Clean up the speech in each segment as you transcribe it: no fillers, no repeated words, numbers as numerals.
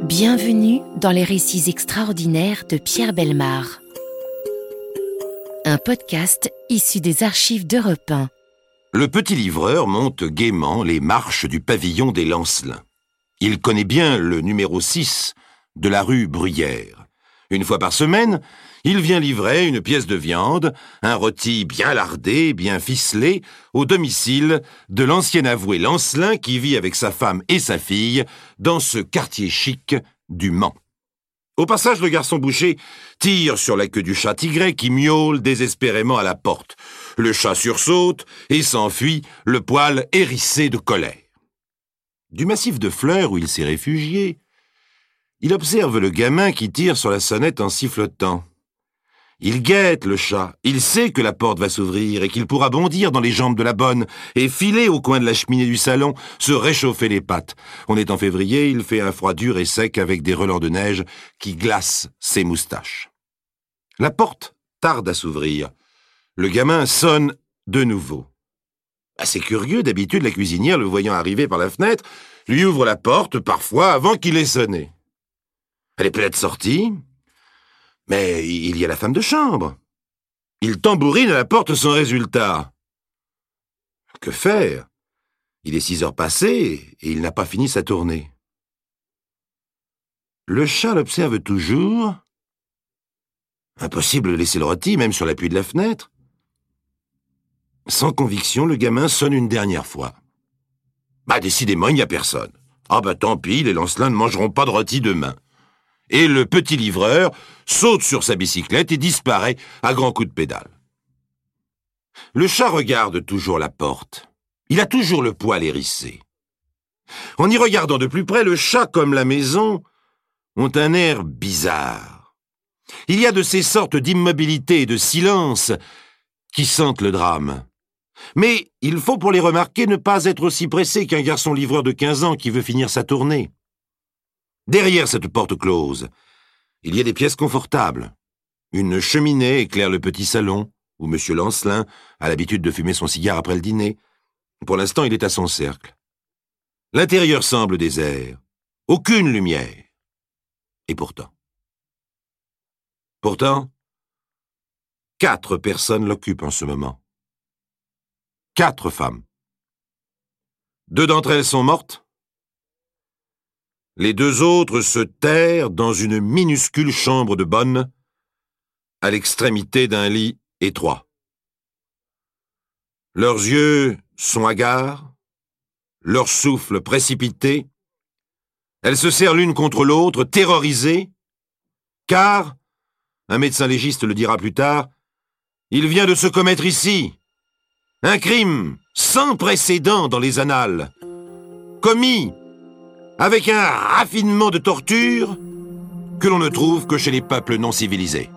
Bienvenue dans les récits extraordinaires de Pierre Bellemare. Un podcast issu des archives d'Europe 1. Le petit livreur monte gaiement les marches du pavillon des Lancelins. Il connaît bien le numéro 6 de la rue Bruyère. Une fois par semaine, il vient livrer une pièce de viande, un rôti bien lardé, bien ficelé, au domicile de l'ancien avoué Lancelin qui vit avec sa femme et sa fille dans ce quartier chic du Mans. Au passage, le garçon boucher tire sur la queue du chat tigré qui miaule désespérément à la porte. Le chat sursaute et s'enfuit, le poil hérissé de colère. Du massif de fleurs où il s'est réfugié, il observe le gamin qui tire sur la sonnette en sifflotant. Il guette le chat, il sait que la porte va s'ouvrir et qu'il pourra bondir dans les jambes de la bonne et filer au coin de la cheminée du salon, se réchauffer les pattes. On est en février, il fait un froid dur et sec avec des relents de neige qui glacent ses moustaches. La porte tarde à s'ouvrir. Le gamin sonne de nouveau. Assez curieux, d'habitude, la cuisinière, le voyant arriver par la fenêtre, lui ouvre la porte, parfois, avant qu'il ait sonné. Elle est peut-être sortie, mais il y a la femme de chambre. Il tambourine à la porte sans résultat. Que faire? Il est 6 heures passées et il n'a pas fini sa tournée. Le chat l'observe toujours. Impossible de laisser le rôti, même sur l'appui de la fenêtre. Sans conviction, le gamin sonne une dernière fois. Décidément, il n'y a personne. Tant pis, les Lancelins ne mangeront pas de rôti demain. Et le petit livreur saute sur sa bicyclette et disparaît à grands coups de pédale. Le chat regarde toujours la porte. Il a toujours le poil hérissé. En y regardant de plus près, le chat comme la maison ont un air bizarre. Il y a de ces sortes d'immobilité et de silence qui sentent le drame. Mais il faut pour les remarquer ne pas être aussi pressé qu'un garçon livreur de 15 ans qui veut finir sa tournée. Derrière cette porte close, il y a des pièces confortables. Une cheminée éclaire le petit salon, où M. Lancelin a l'habitude de fumer son cigare après le dîner. Pour l'instant, il est à son cercle. L'intérieur semble désert. Aucune lumière. Et pourtant, 4 personnes l'occupent en ce moment. 4 femmes. 2 d'entre elles sont mortes. Les 2 autres se terrent dans une minuscule chambre de bonne, à l'extrémité d'un lit étroit. Leurs yeux sont hagards, leur souffle précipité. Elles se serrent l'une contre l'autre, terrorisées, car, un médecin légiste le dira plus tard, il vient de se commettre ici un crime sans précédent dans les annales, commis avec un raffinement de torture que l'on ne trouve que chez les peuples non civilisés.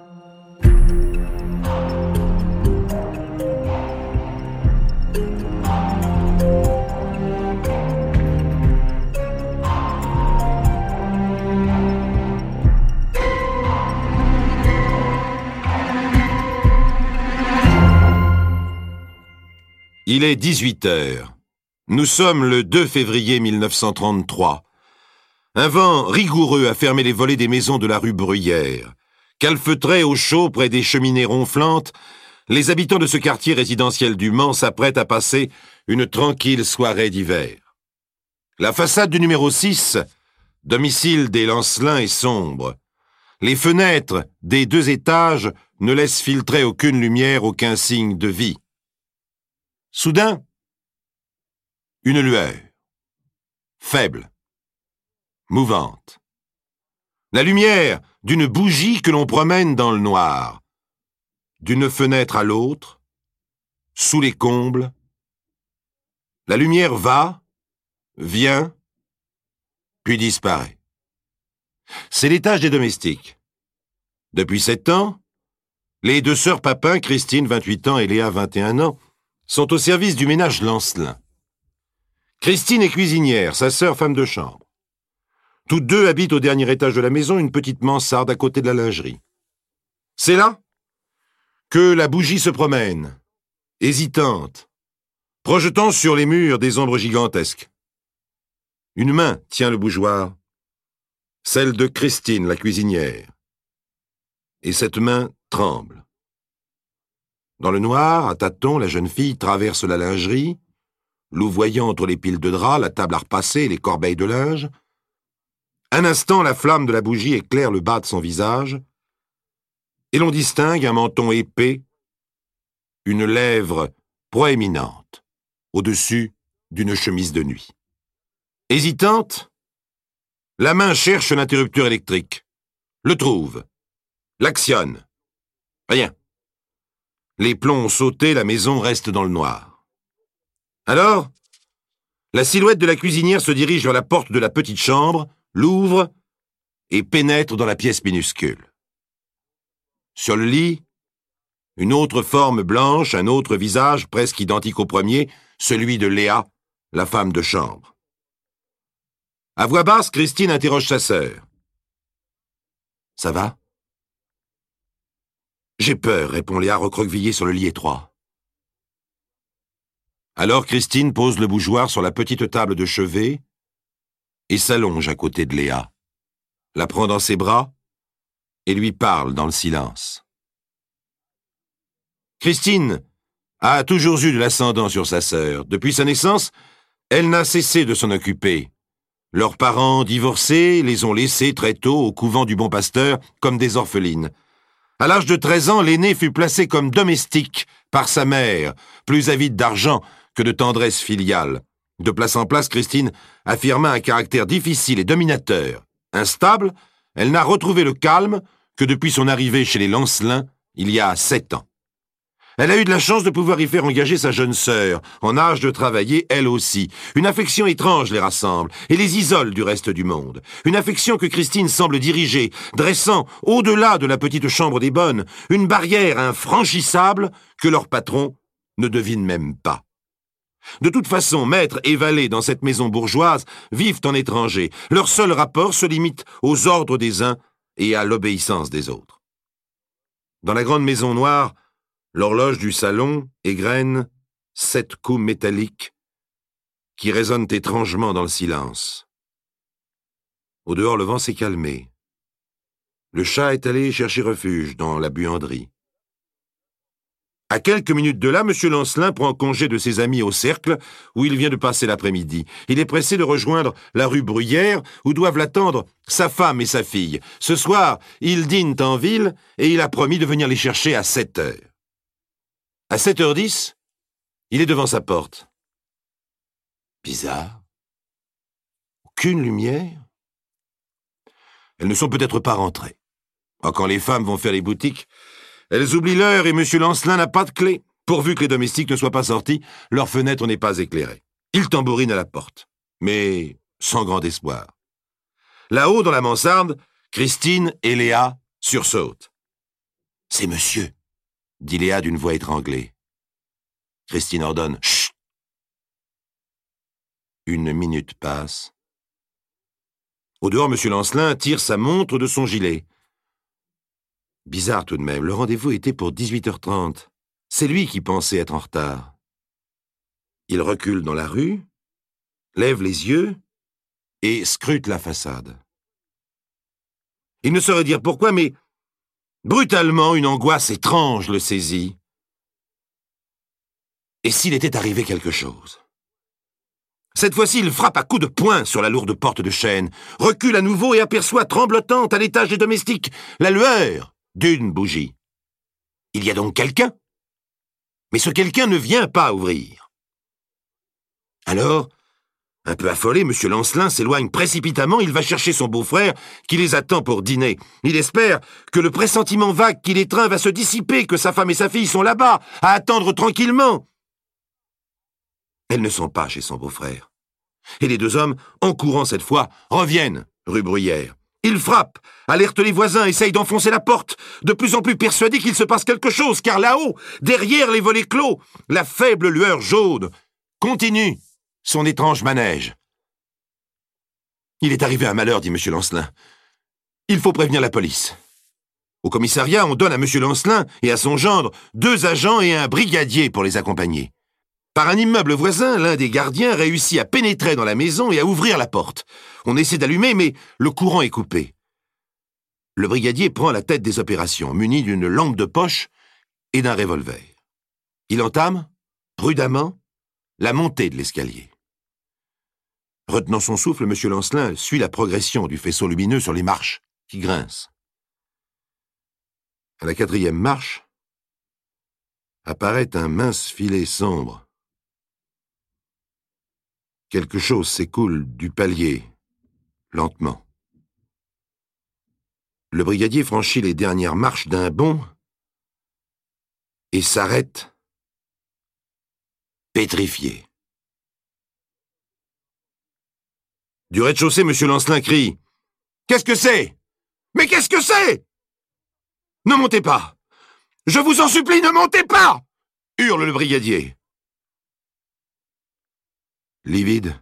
Il est 18 heures. Nous sommes le 2 février 1933. Un vent rigoureux a fermé les volets des maisons de la rue Bruyère. Calfeutrés au chaud près des cheminées ronflantes, les habitants de ce quartier résidentiel du Mans s'apprêtent à passer une tranquille soirée d'hiver. La façade du numéro 6, domicile des Lancelins, est sombre. Les fenêtres des 2 étages ne laissent filtrer aucune lumière, aucun signe de vie. Soudain, une lueur, faible, mouvante. La lumière d'une bougie que l'on promène dans le noir. D'une fenêtre à l'autre, sous les combles. La lumière va, vient, puis disparaît. C'est l'étage des domestiques. Depuis 7 ans, les 2 sœurs Papin, Christine, 28 ans, et Léa, 21 ans, sont au service du ménage Lancelin. Christine est cuisinière, sa sœur femme de chambre. Toutes 2 habitent au dernier étage de la maison, une petite mansarde à côté de la lingerie. C'est là que la bougie se promène, hésitante, projetant sur les murs des ombres gigantesques. Une main tient le bougeoir. celle de Christine, la cuisinière. Et cette main tremble. Dans le noir, à tâtons, la jeune fille traverse la lingerie, louvoyant entre les piles de draps, la table à repasser et les corbeilles de linge. Un instant, la flamme de la bougie éclaire le bas de son visage, et l'on distingue un menton épais, une lèvre proéminente, au-dessus d'une chemise de nuit. Hésitante, la main cherche l'interrupteur électrique, le trouve, l'actionne. Rien. Les plombs ont sauté, la maison reste dans le noir. Alors, la silhouette de la cuisinière se dirige vers la porte de la petite chambre, l'ouvre et pénètre dans la pièce minuscule. Sur le lit, une autre forme blanche, un autre visage presque identique au premier, celui de Léa, la femme de chambre. À voix basse, Christine interroge sa sœur. « Ça va ?»« J'ai peur, » répond Léa recroquevillée sur le lit étroit. Alors Christine pose le bougeoir sur la petite table de chevet et s'allonge à côté de Léa, la prend dans ses bras et lui parle dans le silence. Christine a toujours eu de l'ascendant sur sa sœur. Depuis sa naissance, elle n'a cessé de s'en occuper. Leurs parents divorcés les ont laissés très tôt au couvent du Bon Pasteur comme des orphelines. À l'âge de 13 ans, l'aînée fut placée comme domestique par sa mère, plus avide d'argent que de tendresse filiale. De place en place, Christine affirma un caractère difficile et dominateur. Instable, elle n'a retrouvé le calme que depuis son arrivée chez les Lancelin, il y a 7 ans. Elle a eu de la chance de pouvoir y faire engager sa jeune sœur, en âge de travailler elle aussi. Une affection étrange les rassemble et les isole du reste du monde. Une affection que Christine semble diriger, dressant, au-delà de la petite chambre des bonnes, une barrière infranchissable que leur patron ne devine même pas. De toute façon, maître et valet dans cette maison bourgeoise vivent en étranger. Leur seul rapport se limite aux ordres des uns et à l'obéissance des autres. Dans la grande maison noire, l'horloge du salon égrène 7 coups métalliques qui résonnent étrangement dans le silence. Au dehors, le vent s'est calmé. Le chat est allé chercher refuge dans la buanderie. À quelques minutes de là, M. Lancelin prend congé de ses amis au Cercle, où il vient de passer l'après-midi. Il est pressé de rejoindre la rue Bruyère, où doivent l'attendre sa femme et sa fille. Ce soir, ils dînent en ville, et il a promis de venir les chercher à 7 heures. À 7h10, il est devant sa porte. Bizarre. Aucune lumière. Elles ne sont peut-être pas rentrées. Quand les femmes vont faire les boutiques, elles oublient l'heure et M. Lancelin n'a pas de clé. Pourvu que les domestiques ne soient pas sortis, leur fenêtre n'est pas éclairée. Il tambourine à la porte, mais sans grand espoir. Là-haut, dans la mansarde, Christine et Léa sursautent. « C'est monsieur », dit Léa d'une voix étranglée. Christine ordonne « Chut !» Une minute passe. Au dehors, M. Lancelin tire sa montre de son gilet. Bizarre tout de même, le rendez-vous était pour 18h30. C'est lui qui pensait être en retard. Il recule dans la rue, lève les yeux et scrute la façade. Il ne saurait dire pourquoi, mais brutalement, une angoisse étrange le saisit. Et s'il était arrivé quelque chose? Cette fois-ci, il frappe à coups de poing sur la lourde porte de chêne, recule à nouveau et aperçoit tremblotante à l'étage des domestiques la lueur d'une bougie. Il y a donc quelqu'un? Mais ce quelqu'un ne vient pas ouvrir. Alors, un peu affolé, M. Lancelin s'éloigne précipitamment, il va chercher son beau-frère qui les attend pour dîner. Il espère que le pressentiment vague qui l'étreint va se dissiper, que sa femme et sa fille sont là-bas, à attendre tranquillement. Elles ne sont pas chez son beau-frère. Et les deux hommes, en courant cette fois, reviennent rue Bruyère. Ils frappent, alertent les voisins, essayent d'enfoncer la porte, de plus en plus persuadés qu'il se passe quelque chose, car là-haut, derrière les volets clos, la faible lueur jaune continue son étrange manège. Il est arrivé un malheur, dit M. Lancelin. Il faut prévenir la police. Au commissariat, on donne à M. Lancelin et à son gendre 2 agents et un brigadier pour les accompagner. Par un immeuble voisin, l'un des gardiens réussit à pénétrer dans la maison et à ouvrir la porte. On essaie d'allumer, mais le courant est coupé. Le brigadier prend la tête des opérations, muni d'une lampe de poche et d'un revolver. Il entame, prudemment, la montée de l'escalier. Retenant son souffle, M. Lancelin suit la progression du faisceau lumineux sur les marches, qui grincent. À la 4e marche, apparaît un mince filet sombre. Quelque chose s'écoule du palier, lentement. Le brigadier franchit les dernières marches d'un bond et s'arrête, pétrifié. Du rez-de-chaussée, M. Lancelin crie « Qu'est-ce que c'est? Mais qu'est-ce que c'est? Ne montez pas! Je vous en supplie, ne montez pas !» hurle le brigadier. Livide,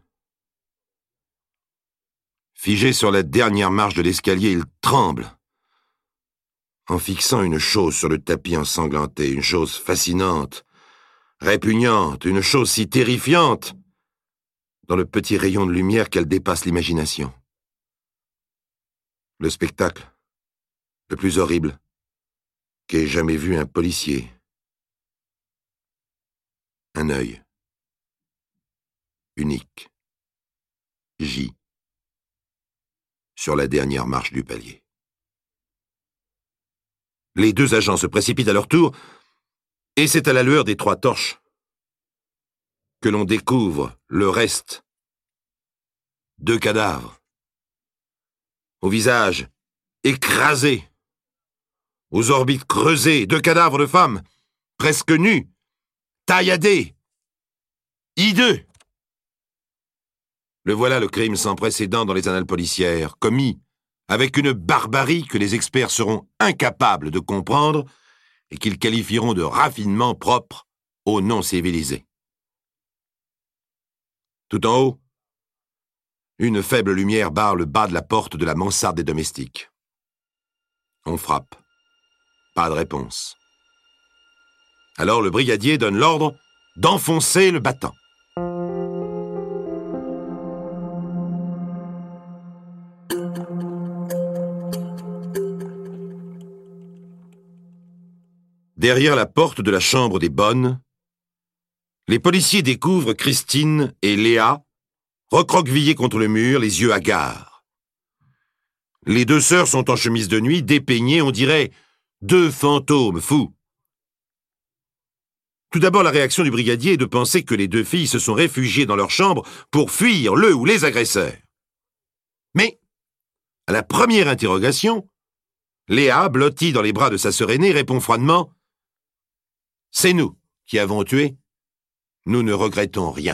figé sur la dernière marche de l'escalier, il tremble, en fixant une chose sur le tapis ensanglanté, une chose fascinante, répugnante, une chose si terrifiante, dans le petit rayon de lumière qu'elle dépasse l'imagination. Le spectacle, le plus horrible, qu'ait jamais vu un policier. Un œil, unique, gît, sur la dernière marche du palier. Les 2 agents se précipitent à leur tour, et c'est à la lueur des 3 torches que l'on découvre le reste. 2 cadavres, au visage écrasé, aux orbites creusées, 2 cadavres de femmes, presque nus, tailladés, hideux. Le voilà le crime sans précédent dans les annales policières, commis avec une barbarie que les experts seront incapables de comprendre et qu'ils qualifieront de raffinement propre aux non-civilisés. Tout en haut, une faible lumière barre le bas de la porte de la mansarde des domestiques. On frappe. Pas de réponse. Alors le brigadier donne l'ordre d'enfoncer le battant. Derrière la porte de la chambre des bonnes, les policiers découvrent Christine et Léa, recroquevillées contre le mur, les yeux hagards. Les 2 sœurs sont en chemise de nuit, dépeignées, on dirait 2 fantômes fous. Tout d'abord, la réaction du brigadier est de penser que les 2 filles se sont réfugiées dans leur chambre pour fuir le ou les agresseurs. Mais, à la première interrogation, Léa, blottie dans les bras de sa sœur aînée, répond froidement « C'est nous qui avons tué. Nous ne regrettons rien. »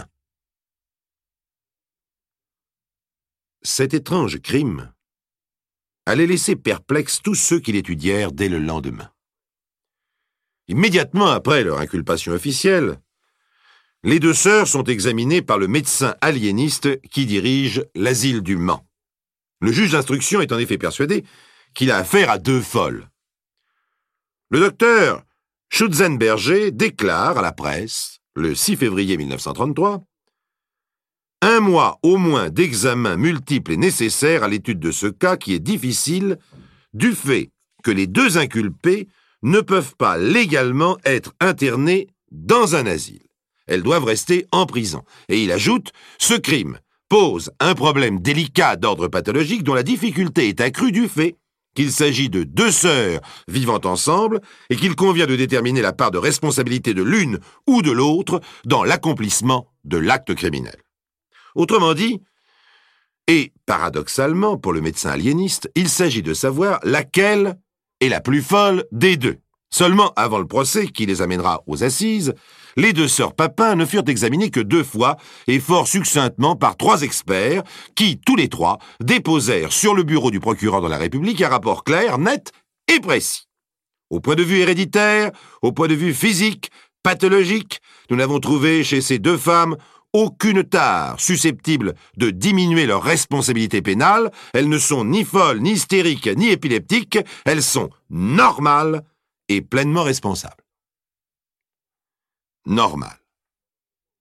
Cet étrange crime allait laisser perplexes tous ceux qui l'étudièrent dès le lendemain. Immédiatement après leur inculpation officielle, les 2 sœurs sont examinées par le médecin aliéniste qui dirige l'asile du Mans. Le juge d'instruction est en effet persuadé qu'il a affaire à 2 folles. Le docteur Schutzenberger déclare à la presse, le 6 février 1933, « 1 mois au moins d'examen multiple est nécessaire à l'étude de ce cas qui est difficile du fait que les 2 inculpées ne peuvent pas légalement être internées dans un asile. Elles doivent rester en prison. » Et il ajoute « Ce crime pose un problème délicat d'ordre pathologique dont la difficulté est accrue du fait qu'il s'agit de 2 sœurs vivant ensemble et qu'il convient de déterminer la part de responsabilité de l'une ou de l'autre dans l'accomplissement de l'acte criminel. » Autrement dit, et paradoxalement pour le médecin aliéniste, il s'agit de savoir laquelle est la plus folle des 2. Seulement, avant le procès qui les amènera aux assises, les 2 sœurs Papin ne furent examinées que 2 fois et fort succinctement par 3 experts qui, tous les 3, déposèrent sur le bureau du procureur de la République un rapport clair, net et précis. Au point de vue héréditaire, au point de vue physique, pathologique, nous n'avons trouvé chez ces 2 femmes aucune tare susceptible de diminuer leur responsabilité pénale. Elles ne sont ni folles, ni hystériques, ni épileptiques. Elles sont normales et pleinement responsables. Normal.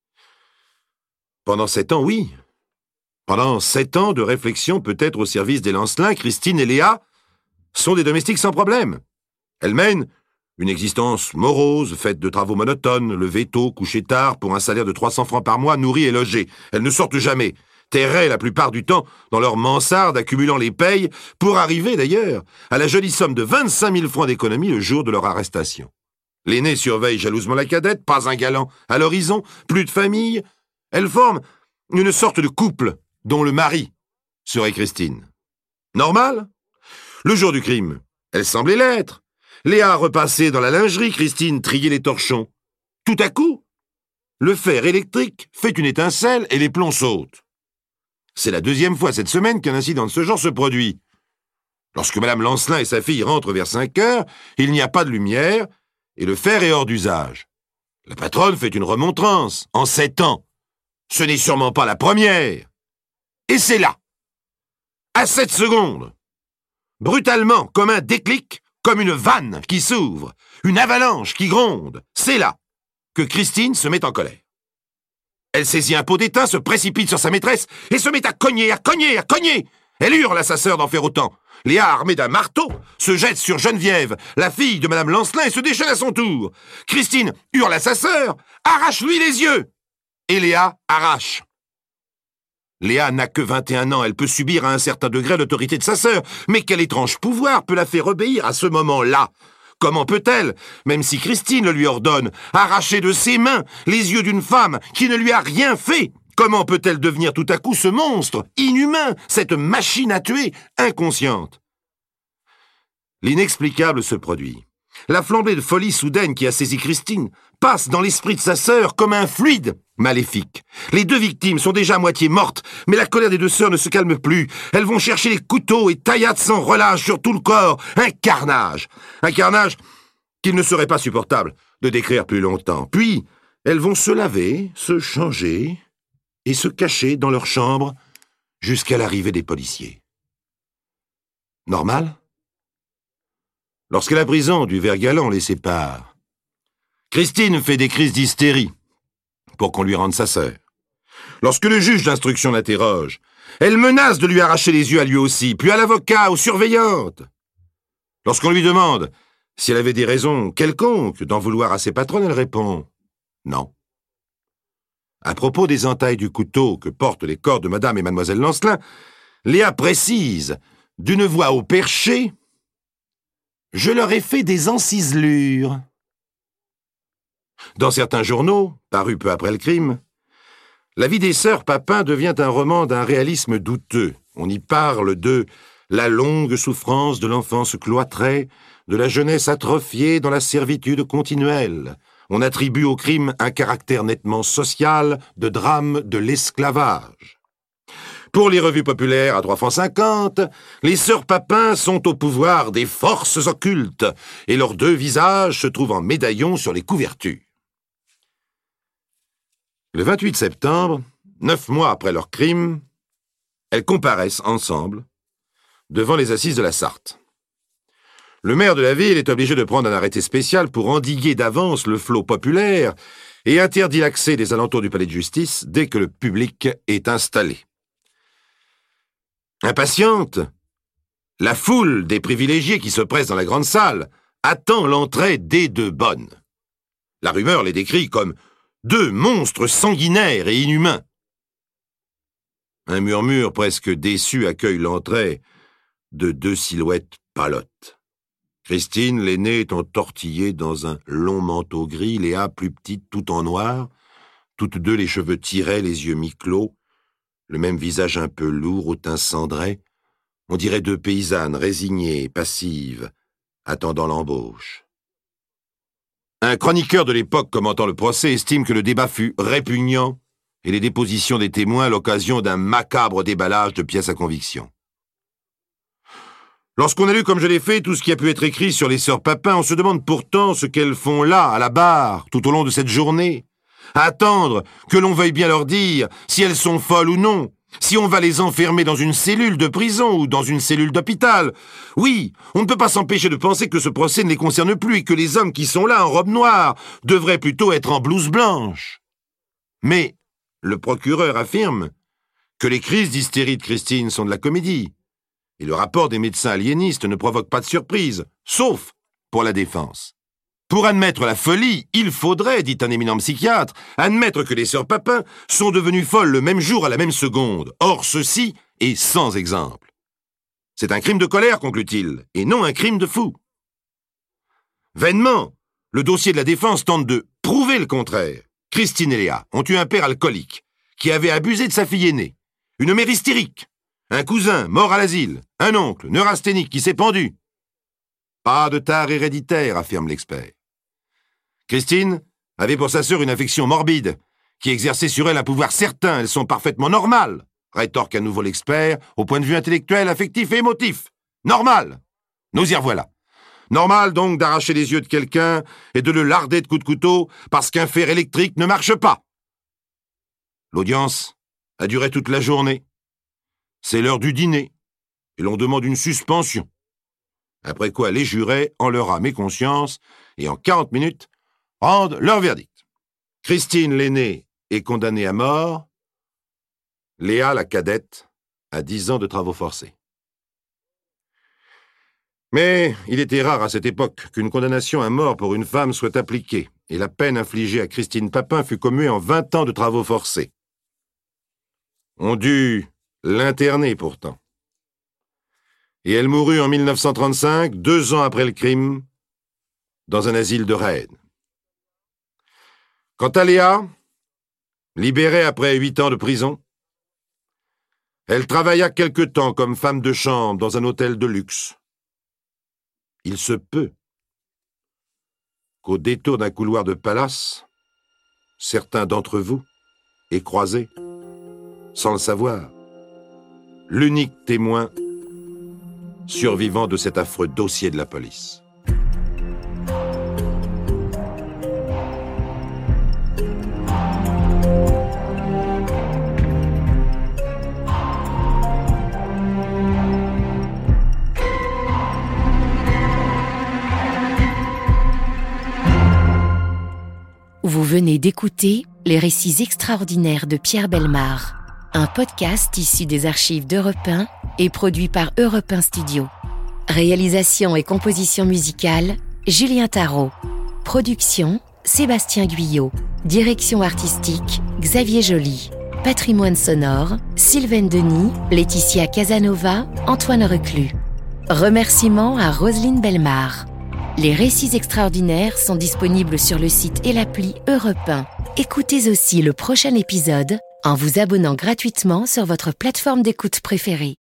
Pendant 7 ans, oui. Pendant 7 ans de réflexion peut-être au service des Lancelin, Christine et Léa sont des domestiques sans problème. Elles mènent une existence morose, faite de travaux monotones, lever tôt, coucher tard, pour un salaire de 300 francs par mois, nourries et logées. Elles ne sortent jamais, terrées la plupart du temps dans leur mansarde, accumulant les payes, pour arriver d'ailleurs à la jolie somme de 25 000 francs d'économie le jour de leur arrestation. L'aînée surveille jalousement la cadette, pas un galant à l'horizon, plus de famille. Elles forment une sorte de couple dont le mari serait Christine. Normal? Le jour du crime, elle semblait l'être. Léa repassait dans la lingerie, Christine triait les torchons. Tout à coup, le fer électrique fait une étincelle et les plombs sautent. C'est la 2e fois cette semaine qu'un incident de ce genre se produit. Lorsque Madame Lancelin et sa fille rentrent vers 5 heures, il n'y a pas de lumière et le fer est hors d'usage. La patronne fait une remontrance en 7 ans. Ce n'est sûrement pas la première. Et c'est là, à 7 secondes, brutalement, comme un déclic, comme une vanne qui s'ouvre, une avalanche qui gronde, c'est là que Christine se met en colère. Elle saisit un pot d'étain, se précipite sur sa maîtresse et se met à cogner, à cogner, à cogner. Elle hurle à sa sœur d'en faire autant. Léa, armée d'un marteau, se jette sur Geneviève, la fille de Madame Lancelin, et se déchaîne à son tour. Christine hurle à sa sœur, arrache-lui les yeux. Et Léa arrache. Léa n'a que 21 ans, elle peut subir à un certain degré l'autorité de sa sœur, mais quel étrange pouvoir peut la faire obéir à ce moment-là? Comment peut-elle, même si Christine le lui ordonne, arracher de ses mains les yeux d'une femme qui ne lui a rien fait? Comment peut-elle devenir tout à coup ce monstre, inhumain, cette machine à tuer, inconsciente? L'inexplicable se produit. La flambée de folie soudaine qui a saisi Christine passe dans l'esprit de sa sœur comme un fluide maléfique. Les 2 victimes sont déjà à moitié mortes, mais la colère des 2 sœurs ne se calme plus. Elles vont chercher les couteaux et taillades sans relâche sur tout le corps. Un carnage qu'il ne serait pas supportable de décrire plus longtemps. Puis, elles vont se laver, se changer et se cacher dans leur chambre jusqu'à l'arrivée des policiers. Normal? Lorsque la prison du Vert-Galant les sépare, Christine fait des crises d'hystérie pour qu'on lui rende sa sœur. Lorsque le juge d'instruction l'interroge, elle menace de lui arracher les yeux à lui aussi, puis à l'avocat, aux surveillantes. Lorsqu'on lui demande si elle avait des raisons quelconques d'en vouloir à ses patronnes, elle répond « non ». À propos des entailles du couteau que portent les corps de Madame et Mademoiselle Lancelin, Léa précise, d'une voix au perché, « Je leur ai fait des enciselures ». Dans certains journaux, parus peu après le crime, la vie des sœurs Papin devient un roman d'un réalisme douteux. On y parle de la longue souffrance de l'enfance cloîtrée, de la jeunesse atrophiée dans la servitude continuelle. On attribue au crime un caractère nettement social, de drame de l'esclavage. Pour les revues populaires à 3,50 francs, les sœurs Papin sont au pouvoir des forces occultes et leurs 2 visages se trouvent en médaillon sur les couvertures. Le 28 septembre, 9 mois après leur crime, elles comparaissent ensemble devant les assises de la Sarthe. Le maire de la ville est obligé de prendre un arrêté spécial pour endiguer d'avance le flot populaire et interdit l'accès des alentours du palais de justice dès que le public est installé. Impatiente, la foule des privilégiés qui se pressent dans la grande salle attend l'entrée des 2 bonnes. La rumeur les décrit comme 2 monstres sanguinaires et inhumains. Un murmure presque déçu accueille l'entrée de 2 silhouettes pâlottes. Christine, l'aînée, est entortillée dans un long manteau gris, Léa, plus petite, tout en noir, toutes 2 les cheveux tirés, les yeux mi-clos, le même visage un peu lourd, au teint cendré. On dirait 2 paysannes résignées, passives, attendant l'embauche. Un chroniqueur de l'époque commentant le procès estime que le débat fut répugnant et les dépositions des témoins l'occasion d'un macabre déballage de pièces à conviction. Lorsqu'on a lu, comme je l'ai fait, tout ce qui a pu être écrit sur les sœurs Papin, on se demande pourtant ce qu'elles font là, à la barre, tout au long de cette journée. À attendre que l'on veuille bien leur dire si elles sont folles ou non, si on va les enfermer dans une cellule de prison ou dans une cellule d'hôpital. Oui, on ne peut pas s'empêcher de penser que ce procès ne les concerne plus et que les hommes qui sont là en robe noire devraient plutôt être en blouse blanche. Mais le procureur affirme que les crises d'hystérie de Christine sont de la comédie. Et le rapport des médecins aliénistes ne provoque pas de surprise, sauf pour la défense. Pour admettre la folie, il faudrait, dit un éminent psychiatre, admettre que les sœurs Papin sont devenues folles le même jour à la même seconde. Or, ceci est sans exemple. C'est un crime de colère, conclut-il, et non un crime de fou. Vainement, le dossier de la défense tente de prouver le contraire. Christine et Léa ont eu un père alcoolique qui avait abusé de sa fille aînée, une mère hystérique, un cousin mort à l'asile, un oncle neurasthénique qui s'est pendu. Pas de tare héréditaire, affirme l'expert. Christine avait pour sa sœur une affection morbide qui exerçait sur elle un pouvoir certain. Elles sont parfaitement normales, rétorque à nouveau l'expert, au point de vue intellectuel, affectif et émotif. Normal. Nous y revoilà. Normal donc d'arracher les yeux de quelqu'un et de le larder de coups de couteau parce qu'un fer électrique ne marche pas. L'audience a duré toute la journée. C'est l'heure du dîner et l'on demande une suspension. Après quoi les jurés, en leur âme et conscience, et en 40 minutes, rendent leur verdict. Christine, l'aînée, est condamnée à mort. Léa, la cadette, à 10 ans de travaux forcés. Mais il était rare à cette époque qu'une condamnation à mort pour une femme soit appliquée, et la peine infligée à Christine Papin fut commuée en 20 ans de travaux forcés. On dut l'interner pourtant. Et elle mourut en 1935, 2 ans après le crime, dans un asile de Rennes. Quant à Léa, libérée après 8 ans de prison, elle travailla quelque temps comme femme de chambre dans un hôtel de luxe. Il se peut qu'au détour d'un couloir de palace, certains d'entre vous aient croisé, sans le savoir, l'unique témoin survivant de cet affreux dossier de la police. Vous venez d'écouter Les récits extraordinaires de Pierre Bellemare, un podcast issu des archives d'Europe 1 et produit par Europe 1 Studio. Réalisation et composition musicale, Julien Tarot. Production, Sébastien Guyot. Direction artistique, Xavier Joly. Patrimoine sonore, Sylvaine Denis, Laetitia Casanova, Antoine Reclus. Remerciements à Roselyne Bellemare. Les récits extraordinaires sont disponibles sur le site et l'appli Europe 1. Écoutez aussi le prochain épisode en vous abonnant gratuitement sur votre plateforme d'écoute préférée.